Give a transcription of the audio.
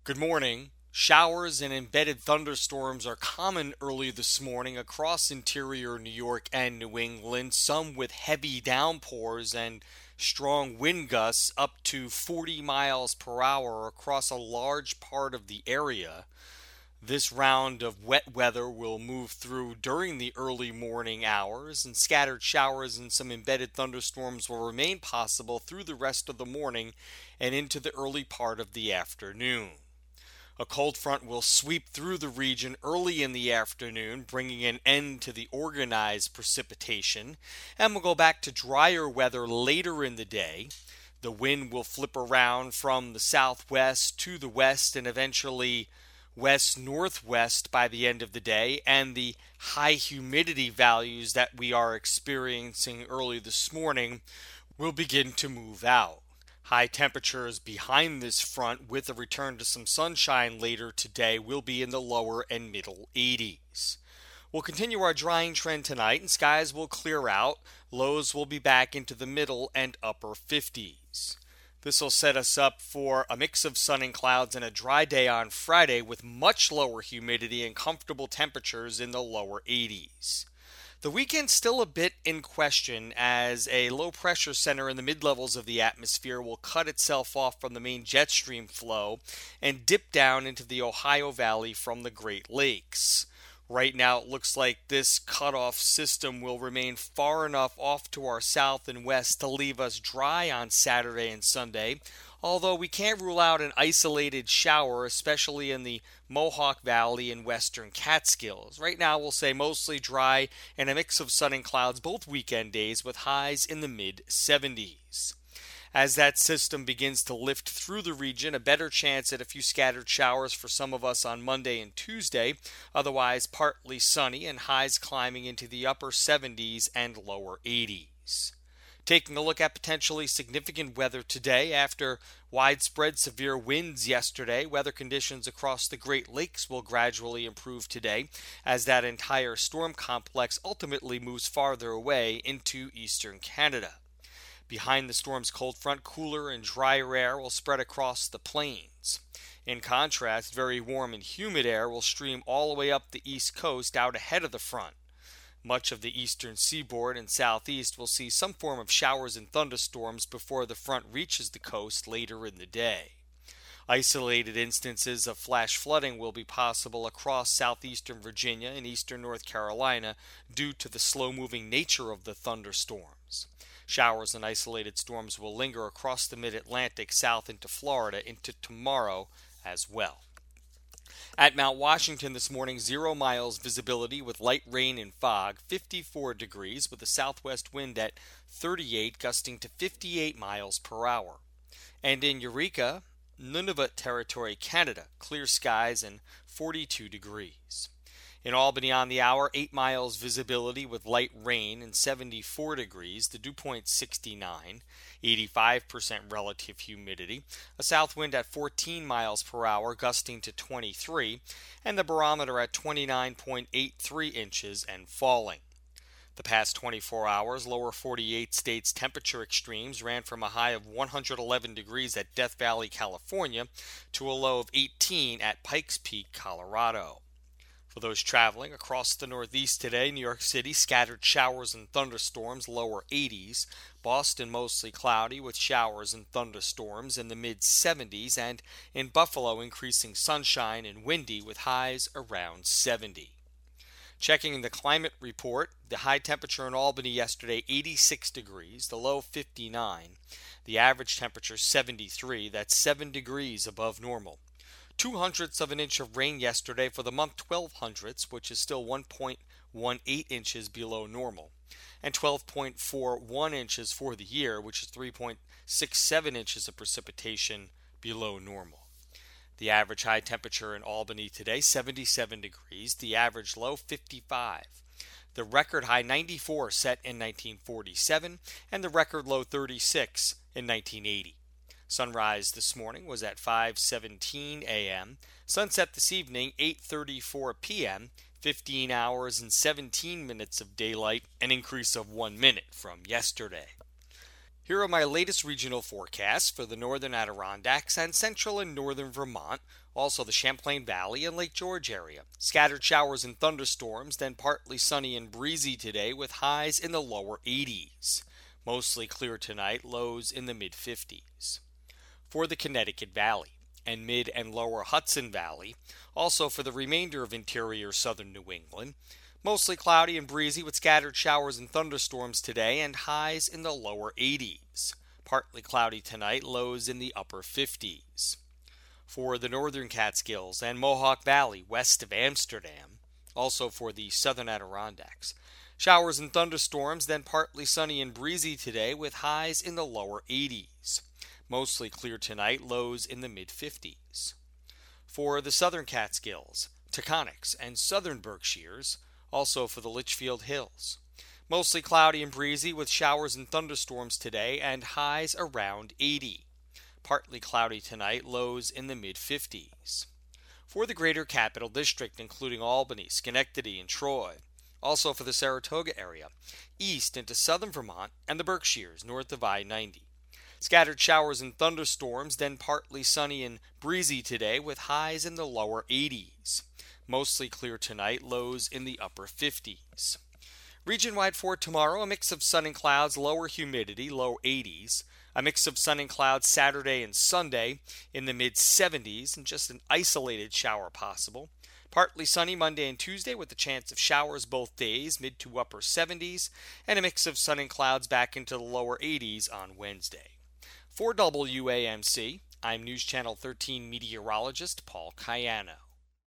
Good morning. Showers and embedded thunderstorms are common early this morning across interior New York and New England, some with heavy downpours and strong wind gusts up to 40 miles per hour across a large part of the area. This round of wet weather will move through during the early morning hours, and scattered showers and some embedded thunderstorms will remain possible through the rest of the morning and into the early part of the afternoon. A cold front will sweep through the region early in the afternoon, bringing an end to the organized precipitation, and we'll go back to drier weather later in the day. The wind will flip around from the southwest to the west and eventually west-northwest by the end of the day, and the high humidity values that we are experiencing early this morning will begin to move out. High temperatures behind this front, with a return to some sunshine later today, will be in the lower and middle 80s. We'll continue our drying trend tonight, and skies will clear out. Lows will be back into the middle and upper 50s. This will set us up for a mix of sun and clouds and a dry day on Friday with much lower humidity and comfortable temperatures in the lower 80s. The weekend's still a bit in question as a low pressure center in the mid-levels of the atmosphere will cut itself off from the main jet stream flow and dip down into the Ohio Valley from the Great Lakes. Right now it looks like this cutoff system will remain far enough off to our south and west to leave us dry on Saturday and Sunday, although we can't rule out an isolated shower, especially in the Mohawk Valley and western Catskills. Right now we'll say mostly dry and a mix of sun and clouds both weekend days with highs in the mid-70s. As that system begins to lift through the region, a better chance at a few scattered showers for some of us on Monday and Tuesday, otherwise partly sunny and highs climbing into the upper 70s and lower 80s. Taking a look at potentially significant weather today, after widespread severe winds yesterday, weather conditions across the Great Lakes will gradually improve today as that entire storm complex ultimately moves farther away into eastern Canada. Behind the storm's cold front, cooler and drier air will spread across the plains. In contrast, very warm and humid air will stream all the way up the east coast out ahead of the front. Much of the eastern seaboard and southeast will see some form of showers and thunderstorms before the front reaches the coast later in the day. Isolated instances of flash flooding will be possible across southeastern Virginia and eastern North Carolina due to the slow-moving nature of the thunderstorms. Showers and isolated storms will linger across the mid-Atlantic south into Florida into tomorrow as well. At Mount Washington this morning, 0 miles visibility with light rain and fog, 54 degrees with a southwest wind at 38, gusting to 58 miles per hour. And in Eureka, Nunavut Territory, Canada, clear skies and 42 degrees. In Albany on the hour, 8 miles visibility with light rain and 74 degrees, the dew point 69, 85% relative humidity, a south wind at 14 miles per hour, gusting to 23, and the barometer at 29.83 inches and falling. The past 24 hours, lower 48 states temperature extremes ran from a high of 111 degrees at Death Valley, California, to a low of 18 at Pikes Peak, Colorado. For those traveling across the Northeast today, New York City, scattered showers and thunderstorms, lower 80s. Boston, mostly cloudy with showers and thunderstorms in the mid-70s. And in Buffalo, increasing sunshine and windy with highs around 70. Checking the climate report, the high temperature in Albany yesterday, 86 degrees, the low 59. The average temperature 73, that's 7 degrees above normal. 0.02 of an inch of rain yesterday for the month 0.12, which is still 1.18 inches below normal, and 12.41 inches for the year, which is 3.67 inches of precipitation below normal. The average high temperature in Albany today, 77 degrees, the average low 55. The record high 94 set in 1947, and the record low 36 in 1980. Sunrise this morning was at 5:17 a.m. Sunset this evening, 8:34 p.m., 15 hours and 17 minutes of daylight, an increase of 1 minute from yesterday. Here are my latest regional forecasts for the northern Adirondacks and central and northern Vermont, also the Champlain Valley and Lake George area. Scattered showers and thunderstorms, then partly sunny and breezy today with highs in the lower 80s. Mostly clear tonight, lows in the mid-50s. For the Connecticut Valley and mid and lower Hudson Valley, also for the remainder of interior southern New England, mostly cloudy and breezy with scattered showers and thunderstorms today and highs in the lower 80s. Partly cloudy tonight, lows in the upper 50s. For the northern Catskills and Mohawk Valley west of Amsterdam, also for the southern Adirondacks, showers and thunderstorms, then partly sunny and breezy today with highs in the lower 80s. Mostly clear tonight, lows in the mid-50s. For the southern Catskills, Taconics, and southern Berkshires, also for the Litchfield Hills. Mostly cloudy and breezy with showers and thunderstorms today and highs around 80. Partly cloudy tonight, lows in the mid-50s. For the greater Capital District, including Albany, Schenectady, and Troy. Also for the Saratoga area, east into southern Vermont and the Berkshires north of I-90. Scattered showers and thunderstorms, then partly sunny and breezy today with highs in the lower 80s. Mostly clear tonight, lows in the upper 50s. Region-wide for tomorrow, a mix of sun and clouds, lower humidity, low 80s. A mix of sun and clouds Saturday and Sunday in the mid-70s, and just an isolated shower possible. Partly sunny Monday and Tuesday with a chance of showers both days, mid to upper 70s, and a mix of sun and clouds back into the lower 80s on Wednesday. For WAMC, I'm News Channel 13 meteorologist Paul Cayano.